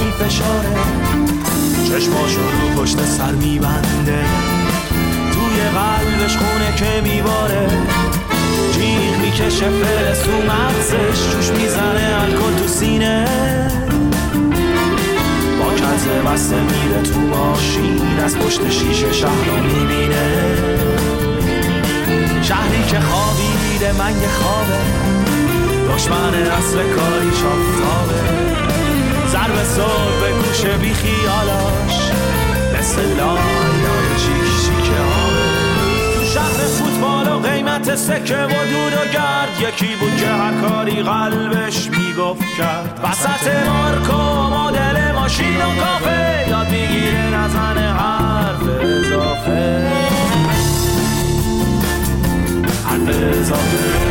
میفشاره، چشماشو رو پشت سر میبنده، توی قلبش خونه که میباره، جیغ میکشه فرس تو مغزش، جوش میزنه الکل تو سینه، با کته بسته میره تو ماشین، از پشت شیشه شهر رو میبینه، شهری که خوابیده منگ خوابه، دشمن اصل کاریش آفتابه، ضرب صبح به گوشه بی خیالاش، مثل لای چیک چیک آبه. تو شهر فوتبال و قیمت سکه و دود و گرد، یکی بود که هر کاری قلبش میگفت کرد، وسط مارکو مدل ماشین و کافه، یاد میگیره نزنه حرف اضافه، حرف اضافه.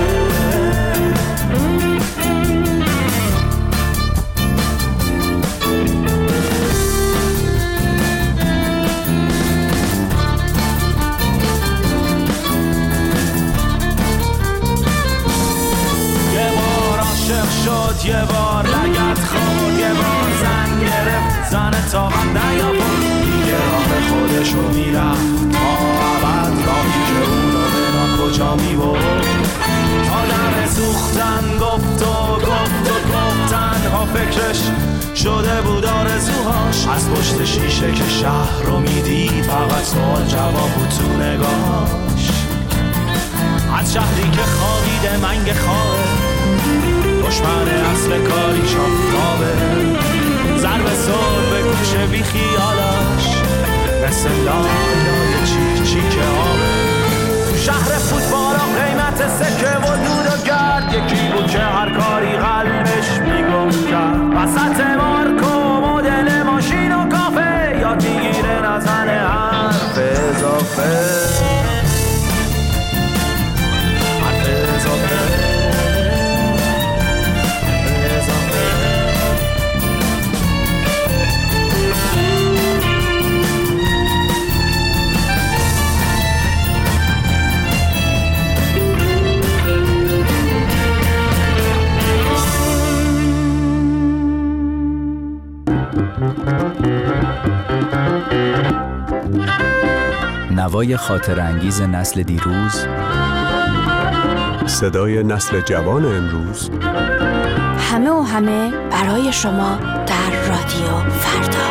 یه بار لگت خورد، یه بار زن گرفت، زن طاقت نیاورد، دیگه راه خودشو میرفت تا ابد، راهی که اون رو به کجا میبرد، آدم سوختن گفت تنها فکرش شده بود آرزوهاش، از پشت شیشه که شهر رو میدید فقط سوال جواب بود تو نگاهش، از شهری که خوابیده منگ خوابه، دشمن اصل کاریش آفتابه، ضرب صبح به گوشه بی خیالاش، مثل لای چیک چیک آبه. تو شهر فوتبال و قیمت سکه و دود و گرد، یکی بود که هر کاری قلبش میگفت کرد، وسط مارکو مدل ماشین و کافه، یاد میگیره نزنه حرف اضافه، حرف اضافه. نوای خاطر انگیز نسل دیروز، صدای نسل جوان امروز، همه و همه برای شما در رادیو فردا.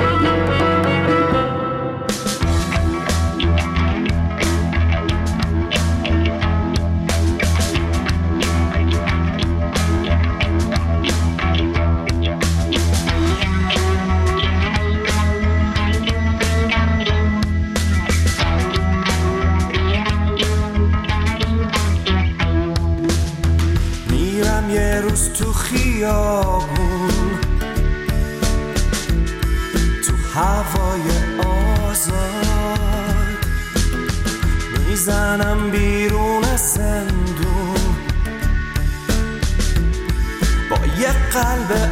تو خیابون، تو هوای آزاد، میزنم بیرون از زندون، با یه قلب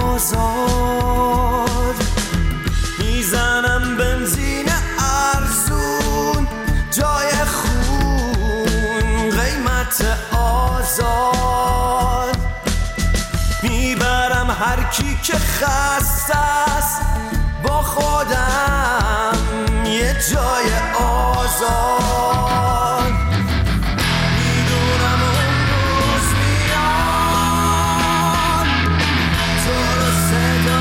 آزاد، میزنم بنزین ارزون، جای خون، قیمت آزاد، میبرم هر کی که خسته است با خودم یه جای آزاد، میدونم اون روز میاد تو رو صدا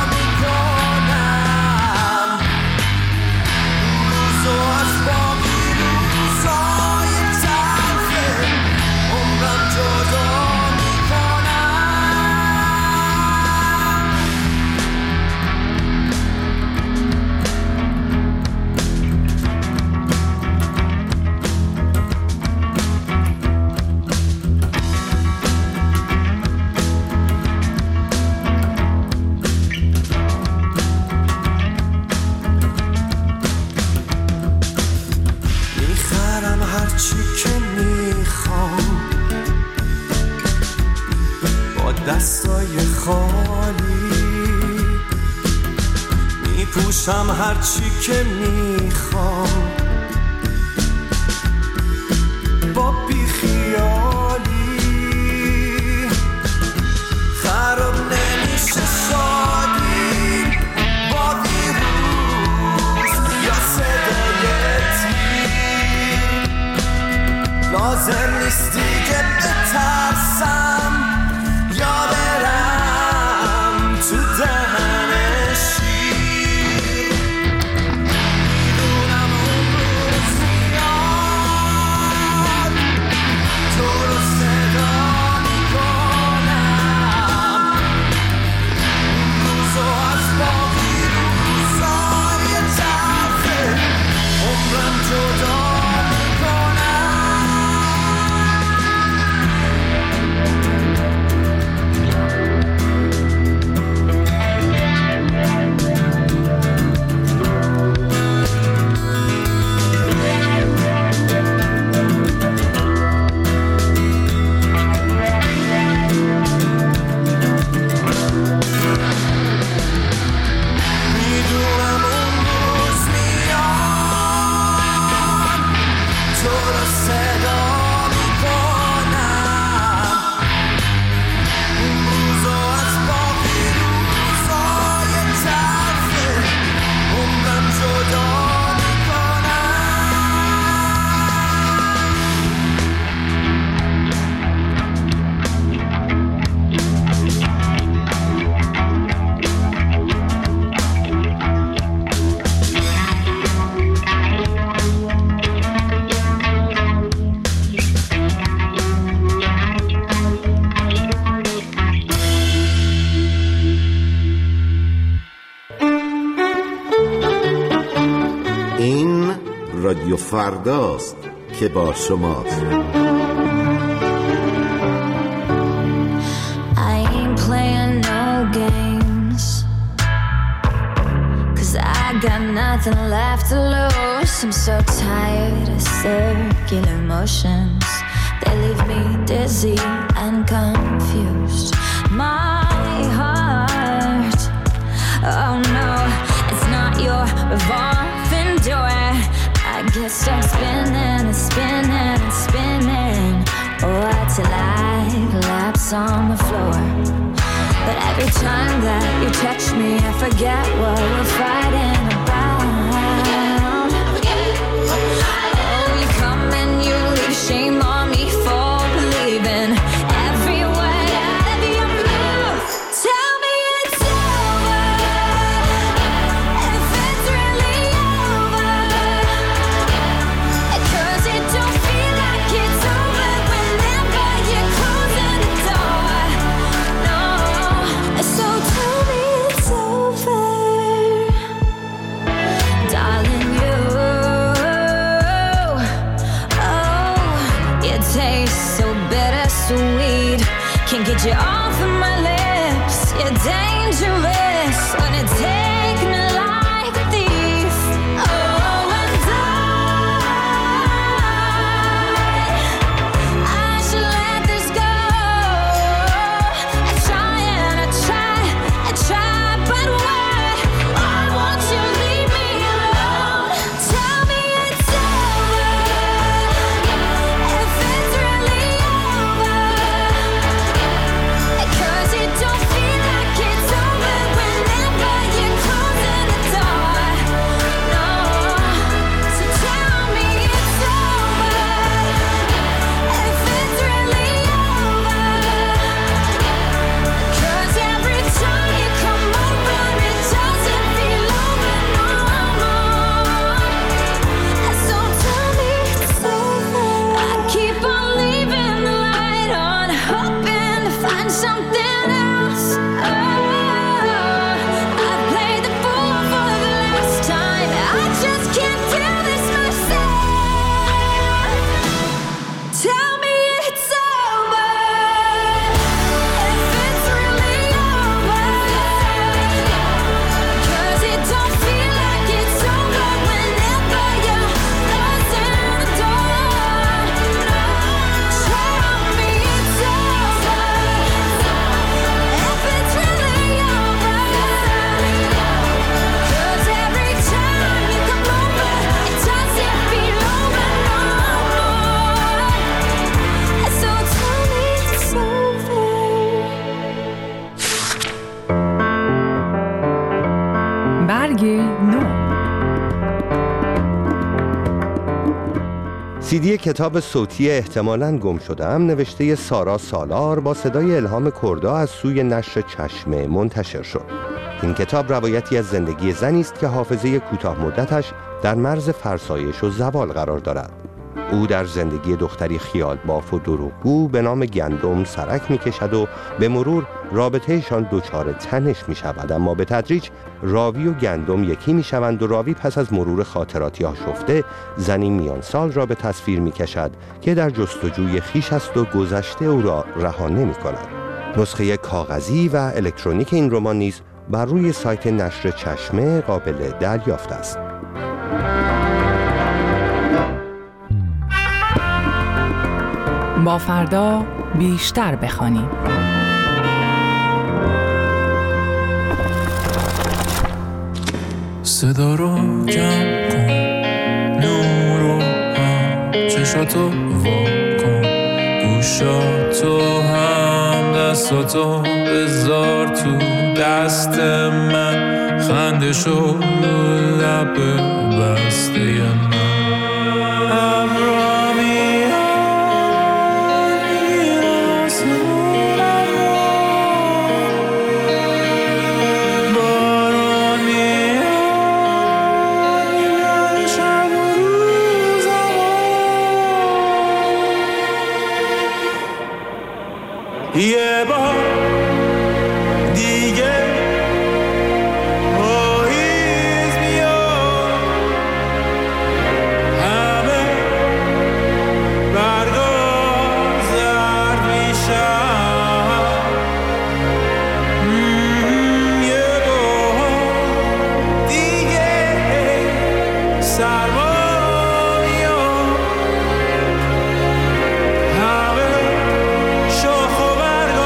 میکنم، روزو از باقی روزای تلخه عمرم جدا هرچی که میخوام با دستای خالی، میپوشم هرچی که میخوام با بیخیالی، خراب نمیشه شادی لازم نیست دیگه بترسم یا برم تو دهن شیر. میدونم اون روز میاد تو رو صدا میکنم، اون روزو از باقی روزای تلخه عمرم جدا رادیو فرداست که با شماست. I ain't playing no games, 'cause I got nothing left to lose. I'm so tired of circular motions, they leave me dizzy and confused. My heart, oh no, it's not your revolving door. I get stuck spinning and spinning and spinning, oh, till I collapse on the floor. But every time that you touch me, I forget what we're fighting about. Oh, you come and you leave shame on me for believing every word out of your mouth. Tell me it's over, if it's really over. Sweet, can't get you off of my lips. You're dangerous, gonna take me like a thief. Oh, and I should let this go. I try and I try, I try, but why won't you leave me alone? Tell me it's over, if it's really don't feel like it's over whenever you توی کتاب صوتی احتمالاً گم شده‌ام نوشته سارا سالار با صدای الهام کردا از سوی نشر چشمه منتشر شد. این کتاب روایتی از زندگی زنی است که حافظه کوتاه مدتش در مرز فرسایش و زوال قرار دارد. او در زندگی دختری خیال باف و دروغگو به نام گندم سرک می‌کشد و به مرور رابطه‌شان دچار تنش می‌شود، اما به تدریج راوی و گندم یکی می‌شوند و راوی پس از مرور خاطراتی آشفته زنی میان سال را به تصویر می‌کشد که در جستجوی خویش است و گذشته او را رها نمی‌کند. نسخه کاغذی و الکترونیک این رمان نیز بر روی سایت نشر چشمه قابل دریافت است. با فردا بیشتر بخوانیم. صدا رو جمع کن، نور رو هم، چشاتو وا کن، گوشاتو هم، دستاتو بذار تو دست من، خنده شو لب بسته من. یه بار دیگه پاییز میاد، همه برگا زرد میشن. یه بار دیگه سرما میاد، همه شاخ و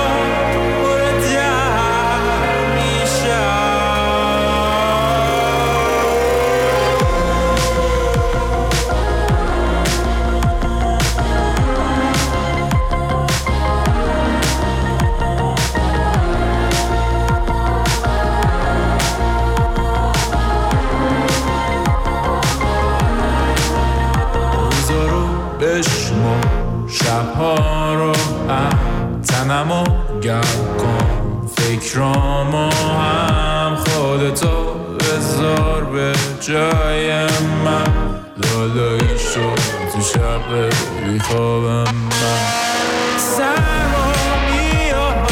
شبها رو تنمو گرم کن، فکرامو هم خودتو بذار به جای من، لالایی شد تو شب بیخوابم من. سرما میاد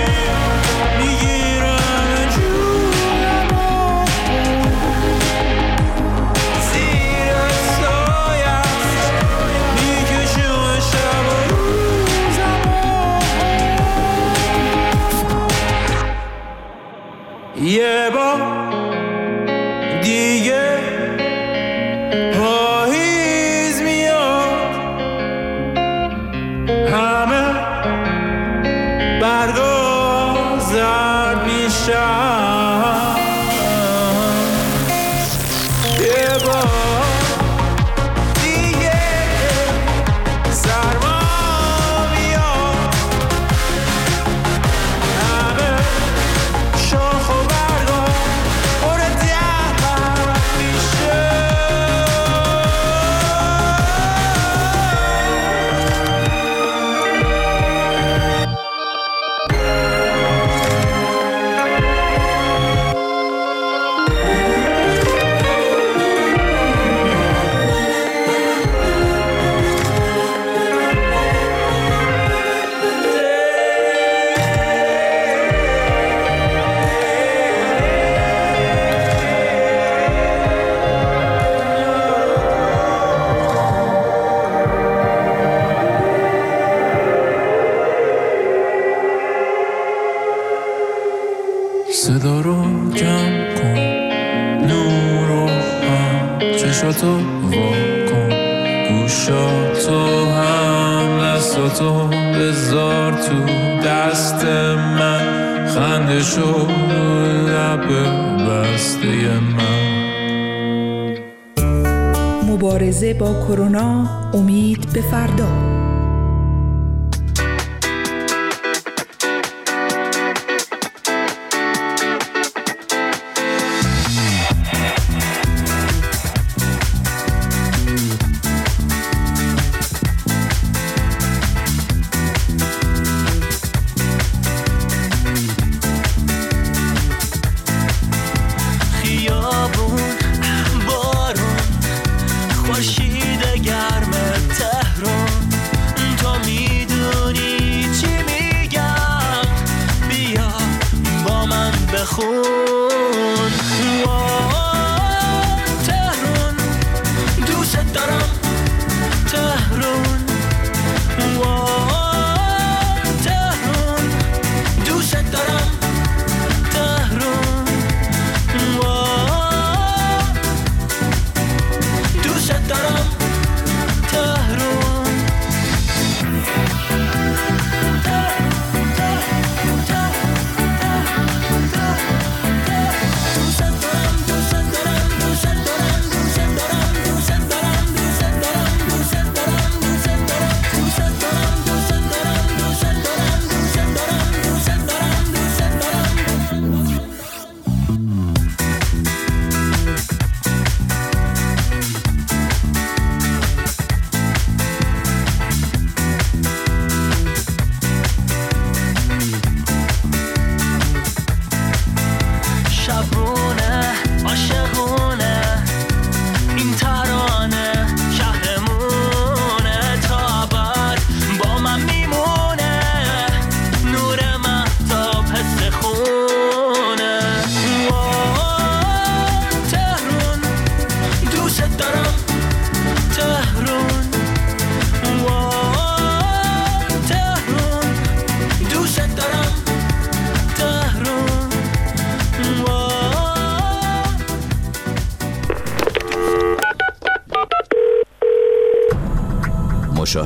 میگیرم جونمو، زیر سایت میکشم شب و روزمو. یه بار دیگه پاییز میاد، همه برگا زرد میشن. یه بار دیگه سرما میاد، همه شاخ و برگا پر درد میشه. صدا رو جمع کن، نور رو هم، چشاتو وا کن، گوشاتو هم، دستاتو بذار تو دست من، خنده شو لب بسته من. مبارزه با کرونا، امید به فردا.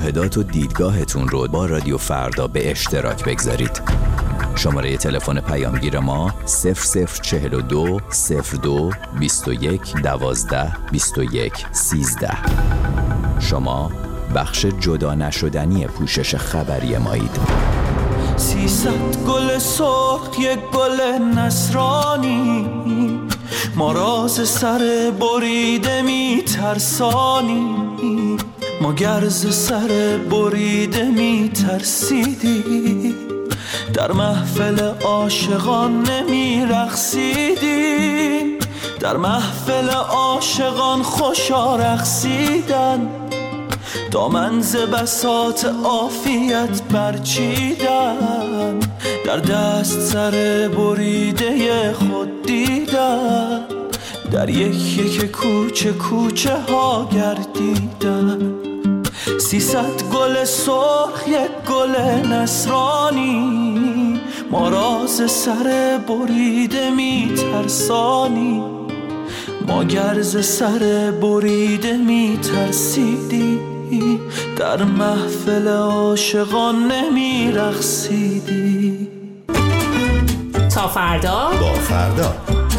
مشاهدات و دیدگاهتون رو با رادیو فردا به اشتراک بگذارید. شماره تلفن پیامگیر ما 0042 02 21 12 21 13. شما بخش جدا نشدنی پوشش خبری مایید. 300 گل سرخ، یک گل نصرانی، ما راز سر بریده می ترسانی، ما گرز سر بریده می ترسیدی، در محفل عاشقان نمی رقصیدی، در محفل عاشقان خوشا رقصیدن، دامن ز بساط عافیت برچیدن، در دست سر بریده خود دیدن، در یک یک کوچه کوچه ها گردیدن. 300 گل سرخ، یک گل نصرانی، ما راز سر بریده می ترسانی، ما گرز سر بریده می ترسیدی، در محفل عاشقان نمی رقصیدی. تا فردا با فردا.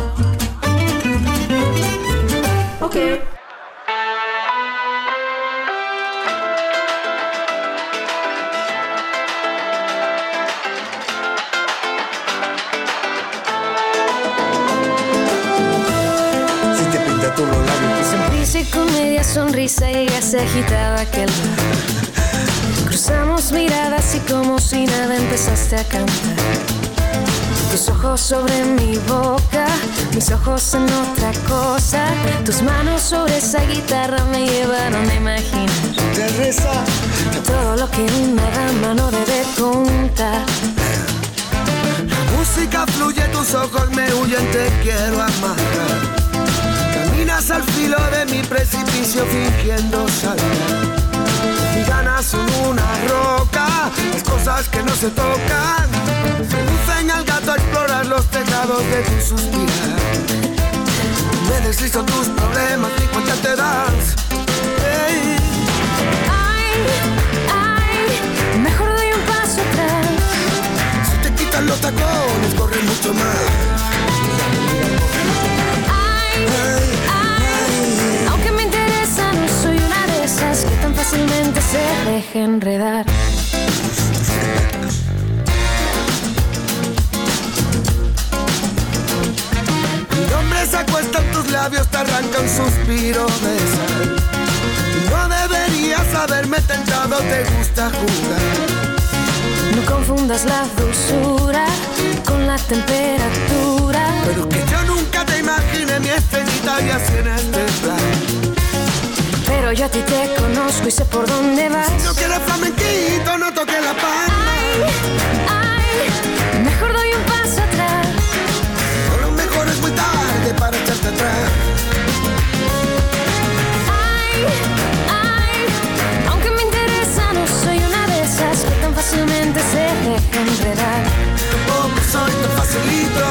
اوکی. Sonrisa y comedia, sonrisa y ella se agitaba aquel bar. Cruzamos miradas y como si nada empezaste a cantar. Tus ojos sobre mi boca, mis ojos en otra cosa. Tus manos sobre esa guitarra me llevaron a imaginar todo lo que una dama no debe contar. La música fluye, tus ojos me huyen, te quiero amarrar. Caminas al filo de mi precipicio fingiendo saltar. Mis ganas son una roca, las cosas que no se tocan. Seducen al gato a explorar los tejados de tu suspirar. Me deslizo tus problemas, ni cuenta te das. Hey. Ay, ay, mejor doy un paso atrás. Si te quitan los tacones, corre mucho más. Aunque me interesa, no soy una de esas que tan fácilmente se deja enredar. Mi nombre se acuesta en tus labios, te arranca un suspiro de sal. No deberías haberme tentado, te gusta jugar. No confundas la dulzura con la temperatura. Pero que yo nunca te imaginé mi estrellita y así en este plan. Pero yo a ti te conozco y sé por dónde vas. Si no quieres flamenquito, no toques la palma. Ay, ay, mejor doy un paso atrás. O lo mejor es muy tarde para echarte atrás. Ay, ay, aunque me interesa, no soy una de esas que tan fácilmente se deja enredar. Tampoco soy tan facilito.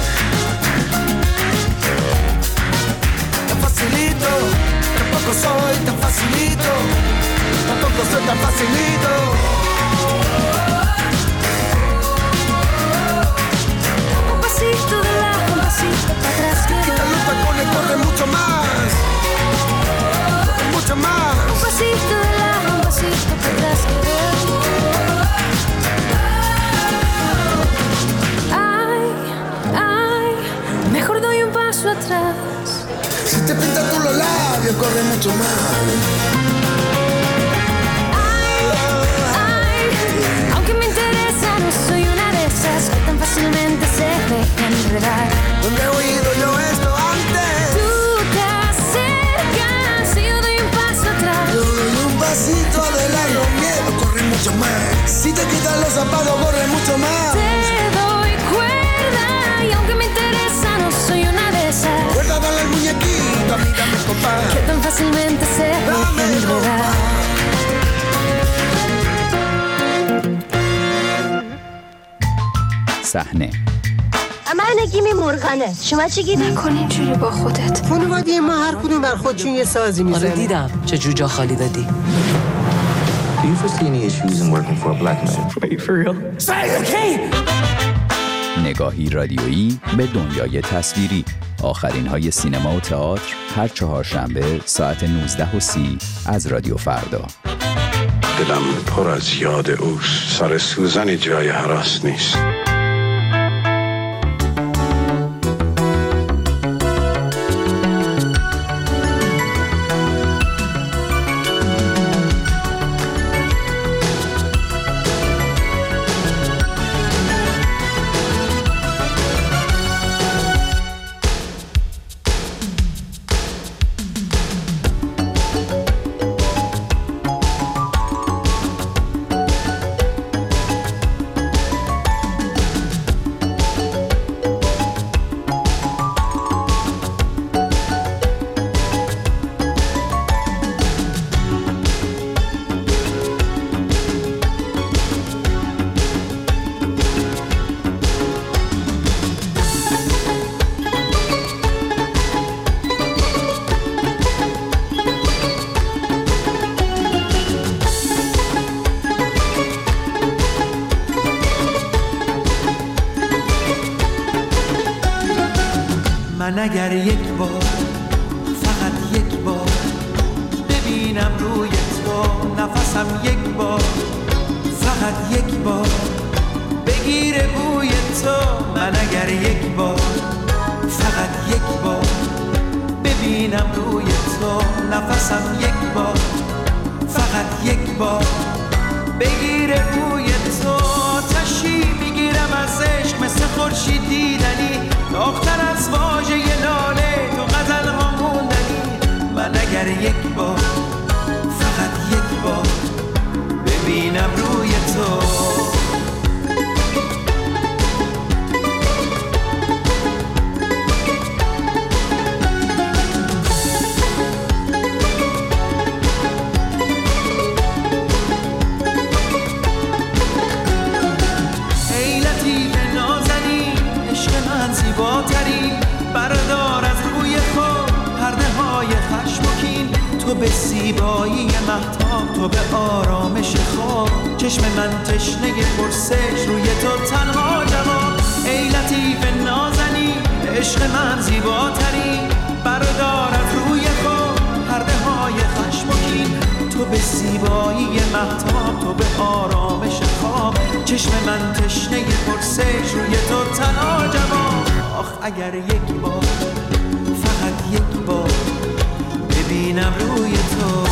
Tan facilito. Tampoco soy tan facilito. Tampoco soy tan facilito. Un pasito de lado, un pasito para atrás. Quita los tacones, corre mucho más. Corre mucho más. Un pasito de lado, un pasito para atrás. Ay, ay, mejor doy un paso atrás. Si te pintas tú los labios, corre mucho más. Ay, ay, aunque me interesa, no soy una de esas que tan fácilmente se deja enredar. ¿Dónde he oído yo esto antes? Tú te acercas y yo doy un paso atrás. Yo doy un pasito adelante, los miedos corren mucho más. Si te quitas los zapatos, corre mucho más. Te doy cuerda y aunque me interesa, no soy una de esas. Cuerda, dale al muñequito, a mí dame el compás. Que tan fácilmente se deja enredar. صحنه من نگیم مرغانه. شما چی گیری؟ نکن اینجوری با خودت. خانواده ما هر کدوم بر خودشون یه سازی میزنه. آره دیدم چه جوجا خالی دادی. Do you foresee any issues in working for a black man? Are you for real? Say okay! نگاهی رادیویی به دنیای تصویری. آخرین های سینما و تئاتر هر چهارشنبه ساعت 19:30 از رادیو فردا. دلم پر از یاد اوست. سر سوزن جای هراس نیست. من اگر یک بار فقط یک بار ببینم روی تو نفسم یک بار فقط یک بار بگیره بوی تو من اگر یک بار فقط یک بار ببینم روی تو نفسم یک بار فقط یک بار بگیره بوی تو آتشی میگیرم از عشق مثل خورشید دیدنی داغ‌تر از واژه لاله تو غزل ها موندنی من اگر یک بار فقط یک بار ببینم روی تو بردار از روی خود پرده های خشم و کین تو به زیبایی مهتاب تو به آرامش خواب چشم من تشنه پرسش روی تو تنها جواب ای لطیف نازنی عشق من زیباتری بردار از روی خود پرده های خشم و کین تو به زیبایی مهتاب تو به آرامش خواب چشم من تشنه پرسش روی تو تنها جواب آخ اگر یک بار فقط یک بار ببینم روی تو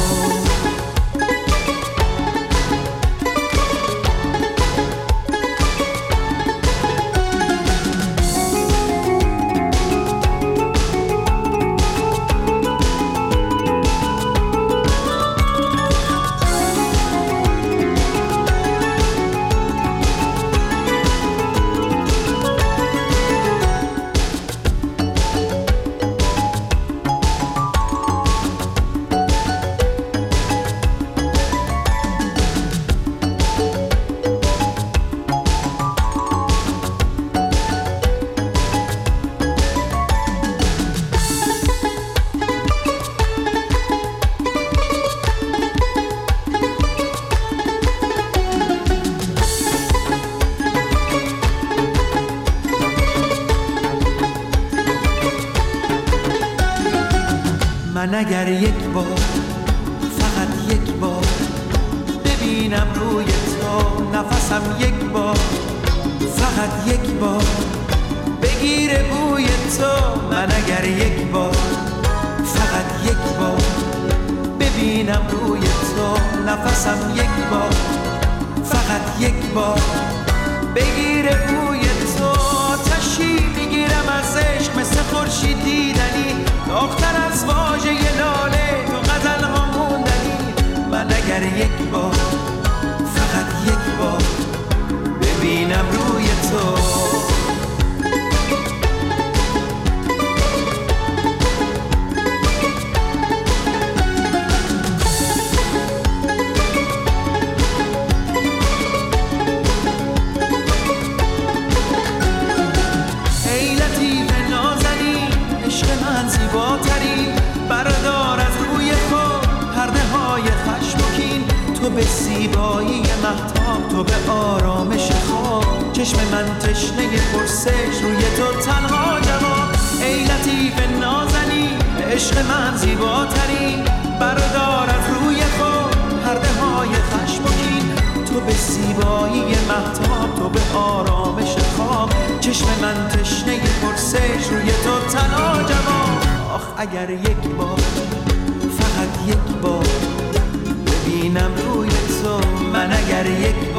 من اگر یک بار فقط یک بار ببینم روی تو نفسم یک بار فقط یک بار بگیره بوی تو من اگر یک بار فقط یک بار ببینم روی تو نفسم یک بار فقط یک بار بگیره بوی تو آتشی میگیرم از عشق مثل خورشید دیدنی داغ‌تر از واژه لاله تو غزل ها موندنی من اگر یک بار فقط یک بار ببینم روی تو زیبایی مهتاب، تو به آرامش خواب. چشم من تشنه پرسش، روی تو تنها جواب. ای لطیف نازنین، عشق من زیباترین، بردار از روی خود پرده های خشم و کین. تو به زیبایی مهتاب، تو به آرامش خواب. چشم من تشنه پرسش، روی تو تنها جواب. آخ اگر یک بار، فقط یک بار ببینم روی تو، من اگر یک بار